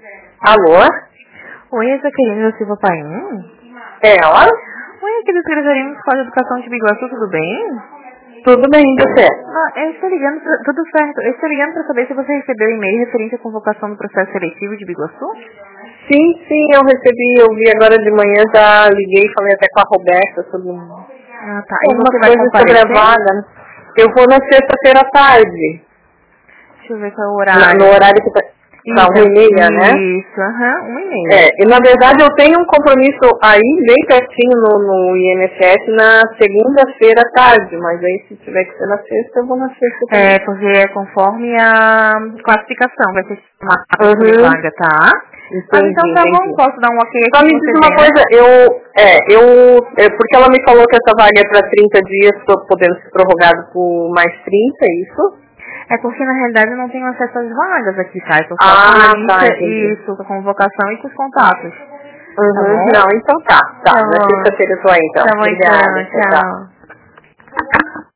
Alô? Oi, essa Jaqueline Silva Paim? É ela? Oi, aqui do Secretaria Municipal de Educação de Biguaçu, tudo bem? Tudo bem, e você? Eu estou ligando, tudo certo. Eu estou ligando para saber se você recebeu o e-mail referente à convocação do processo seletivo de Biguaçu? Sim, eu recebi, eu vi agora de manhã, já liguei, falei até com a Roberta sobre Ah, tá. E algumas você vai coisas sobre a comparecer? vaga, né? Eu vou na sexta-feira à tarde, Deixa eu ver qual é o horário. no horário que tá Isso, 1h30, né? isso, 1h30. E na verdade eu tenho um compromisso aí bem pertinho no INSS na segunda-feira à tarde, mas aí se tiver que ser na sexta, eu vou na sexta também. Porque é conforme a classificação, vai ser uma vaga, tá? Mas então tá bom, posso dar um ok aqui. Só me diz uma coisa, porque ela me falou que essa vaga é para 30 dias, podendo ser prorrogado por mais 30, é isso? É porque na realidade eu não tenho acesso às vagas aqui, tá? Eu tô só com a lista, isso, com a convocação e com os contatos. Tá bom? Não, então tá. Tá Na bom. sexta-feira eu tô aí então. Tá bom, Obrigada. então, tchau.